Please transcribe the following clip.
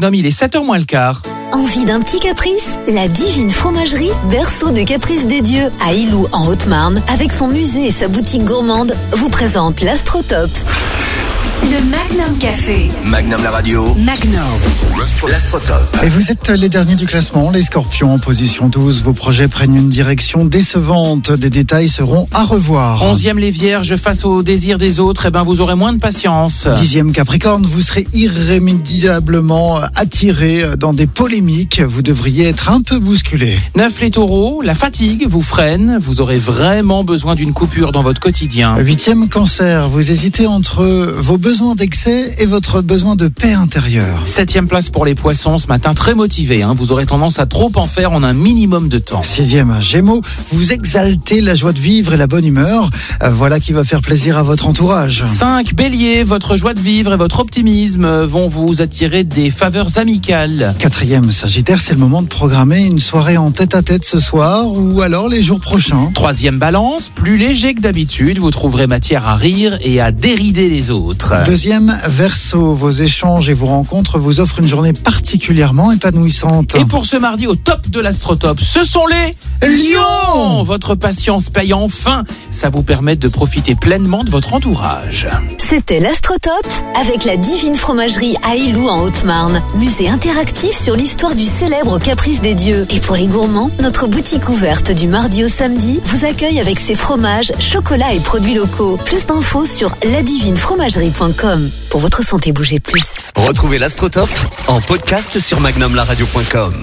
Magnum, il est 7h moins le quart. Envie d'un petit caprice? La Divine Fromagerie, berceau de caprices des dieux, à Illoux en Haute-Marne, avec son musée et sa boutique gourmande, vous présente l'Astrotop. Le Magnum Café. Magnum la radio. Magnum. L'Astrotop. Et vous êtes les derniers du classement, les Scorpions en position 12. Vos projets prennent une direction décevante. Des détails seront à revoir. 11e les Vierges, face au désir des autres, vous aurez moins de patience. 10e Capricorne, vous serez irrémédiablement attiré dans des polémiques. Vous devriez être un peu bousculé. 9 les Taureaux, la fatigue vous freine. Vous aurez vraiment besoin d'une coupure dans votre quotidien. 8e Cancer, vous hésitez entre vos besoins d'excès et votre besoin de paix intérieure. 7e place pour les Poissons, ce matin très motivé. Vous aurez tendance à trop en faire en un minimum de temps. 6e Gémeaux, vous exaltez la joie de vivre et la bonne humeur. Voilà qui va faire plaisir à votre entourage. 5 Bélier, votre joie de vivre et votre optimisme vont vous attirer des faveurs amicales. 4e Sagittaire, c'est le moment de programmer une soirée en tête-à-tête ce soir ou alors les jours prochains. 3e Balance, plus léger que d'habitude, vous trouverez matière à rire et à dérider les autres. 2e Verseau, vos échanges et vos rencontres vous offrent une journée particulièrement épanouissante. Et pour ce mardi au top de l'Astrotop, ce sont les Lions. Votre patience paye enfin, ça vous permet de profiter pleinement de votre entourage. C'était l'Astrotop avec la Divine Fromagerie à Illoux en Haute-Marne. Musée interactif sur l'histoire du célèbre caprice des dieux. Et pour les gourmands, notre boutique ouverte du mardi au samedi vous accueille avec ses fromages, chocolats et produits locaux. Plus d'infos sur ladivinefromagerie.com. Pour votre santé, bougez plus. Retrouvez l'Astrotop en podcast sur magnumlaradio.com.